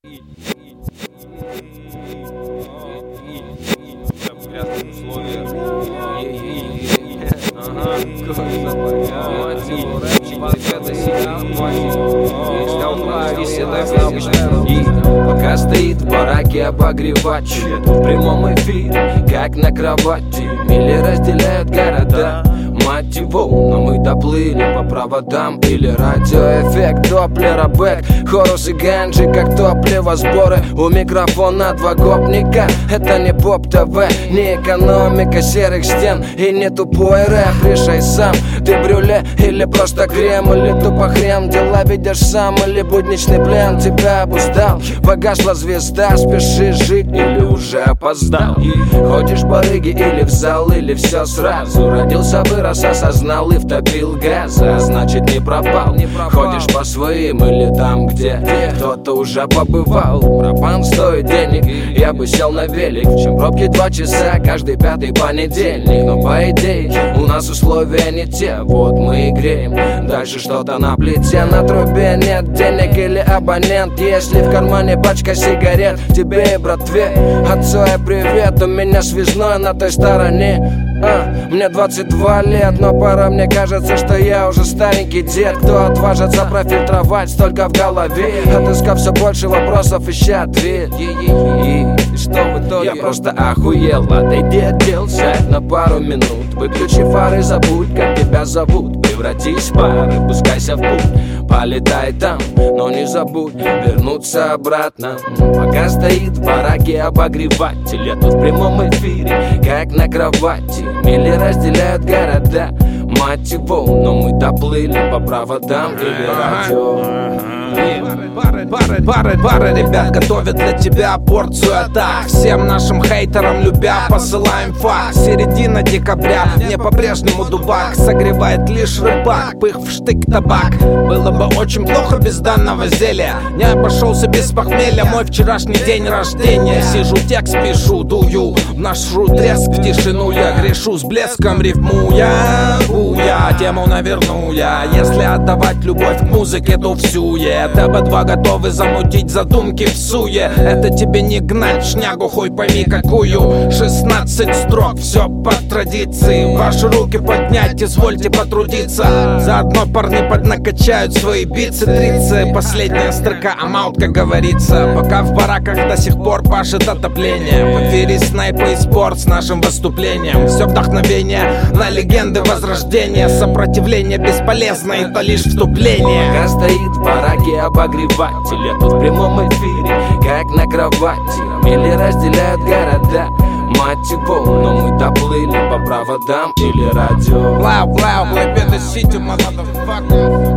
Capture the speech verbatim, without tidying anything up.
В грязных условиях. Ага, и пока стоит в бараке обогревач, в прямом эфире, как на кровати. Мили разделяют города, мать его, но мы доплыли по проводам. Или радиоэффект, доплера, бэк, хорус и ганджи, как топливо сборы. У микрофона два гопника, это не поп-ТВ, не экономика серых стен и не тупой рэп. Решай сам, ты брюле или просто крем, или тупо хрен. Дела видишь сам или будничный плен тебя обуздал. Погасла звезда, спешишь жить или уже опоздал. Ходишь барыги или в зал, или все сразу. Родился, вырос, осознал и втопил газа, значит не пропал. Ходишь по своим или там, где кто-то уже побывал. Пропан стоит денег, я бы сел на велик, чем пробки два часа каждый пятый понедельник. Но по идее у нас условия не те, вот мы и греем. Дальше что-то на плите, на трубе нет денег или абонент. Если в кармане пачка сигарет, тебе и братве от Цоя привет. У меня связной на той стороне, а, мне двадцать два лет, но пора, мне кажется, что я уже старенький дед. Кто отважится профильтровать столько в голове, отыскав все больше вопросов, ища ответ. И что в итоге? Я просто охуел, отойди от дел, сядь на пару минут. Выключи фары, забудь, как тебя зовут. Превратись в пары, пускайся в путь. Полетай там, но не забудь вернуться обратно. Пока стоит в бараке обогреватель, я тут в прямом эфире, как на кровати. Мили разделяют города, мать его, но мы доплыли по проводам или радио. Пары, пары, пары, пары ребят готовят для тебя порцию атак. Всем нашим хейтерам любя посылаем факс. Середина декабря, мне по-прежнему дубак согревает лишь рыбак, пых в штык табак. Было бы очень плохо без данного зелья, не обошелся без похмелья мой вчерашний день рождения. Сижу, текст пишу, дую, вношу треск в тишину. Я грешу с блеском, рифмуя, буя, тему наверну я. Если отдавать любовь к музыке, то всю я. Т Б два готовы замутить задумки в суе. Это тебе не гнать шнягу, хуй пойми какую. шестнадцать строк, все по традиции. Ваши руки поднять, извольте потрудиться. Заодно парни поднакачают свои бицы, трицы. Последняя строка, амаут, как говорится. Пока в бараках до сих пор пашет отопление. В эфире снайпа и спорт с нашим выступлением. Все вдохновение на легенды возрождения. Сопротивление бесполезно, это лишь вступление. Пока стоит в бараке обогреватель, я тут в прямом эфире, как на кровати. Мили разделяют города, мать его, но мы доплыли по проводам или радио. Loud, loud, like in the city, motherfucker.